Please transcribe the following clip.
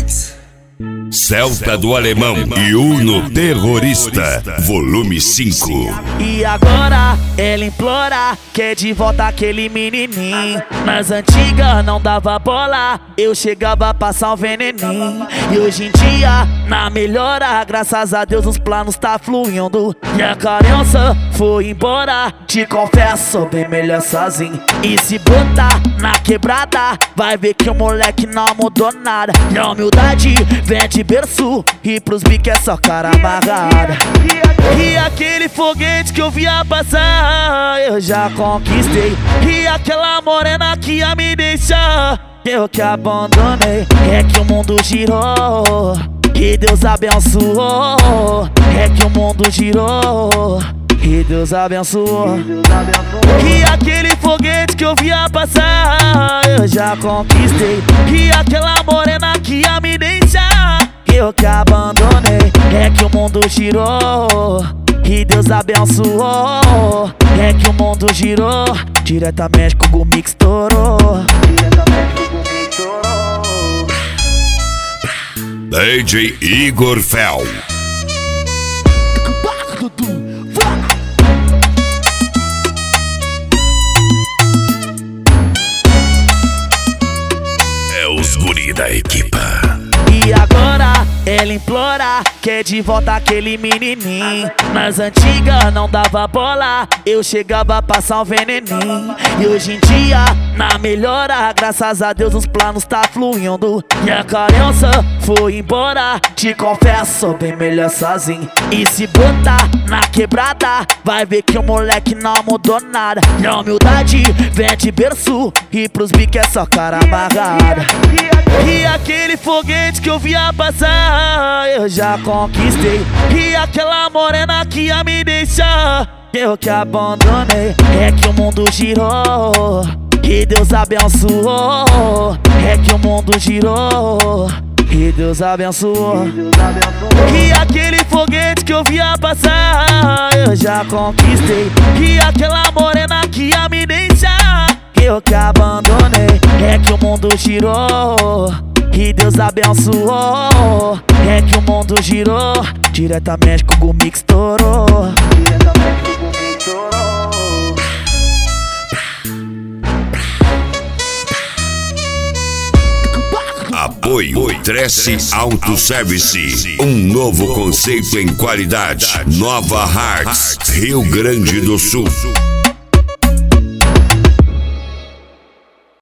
Celta do Alemão e Uno Terrorista, volume 5. E agora ela implora, quer de volta aquele menininho. Nas antigas não dava bola, eu chegava a passar um veneninho. E hoje em dia, na melhora, graças a Deus os planos tá fluindo. E a carência foi embora, te confesso, sou bem melhor sozinho. E se botar na quebrada, vai ver que o moleque não mudou nada. E a humildade vem de berço, e pros biques é só cara amarrada. E aquele foguete que eu via passar, eu já conquistei. E aquela morena que ia me deixar, eu que abandonei. É que o mundo girou, e Deus abençoou. É que o mundo girou, e Deus abençoou. E aquele foguete que eu via passar, eu já conquistei. E aquela morena que ia me deixar, eu que abandonei. É que o mundo girou, e Deus abençoou. É que o mundo girou, diretamente com o Gumi que estourou. DJ Igor Fel. É os guri da equipa. E agora ela implora, quer de volta aquele menininho. Nas antigas não dava bola, eu chegava a passar um veneninho. E hoje em dia, na melhora, graças a Deus os planos tá fluindo. E a carência foi embora, te confesso, sou bem melhor sozinho. E se botar na quebrada, vai ver que o moleque não mudou nada. E a humildade vem de berço, e pros biques é só cara amarrada. E aquele foguete que eu via passar, eu já conquistei. E aquela morena que ia me deixar, eu que abandonei. É que o mundo girou, e Deus abençoou. É que o mundo girou, e Deus abençoou. E aquele foguete que eu via passar, eu já conquistei. E aquela morena que ia me deixar, eu que abandonei. É que o mundo girou, e Deus abençoou. É que o mundo girou, diretamente com o Gumi que estourou. Apoio Trece Autoservice, um novo conceito em qualidade. Nova Hearts, Rio Grande do Sul.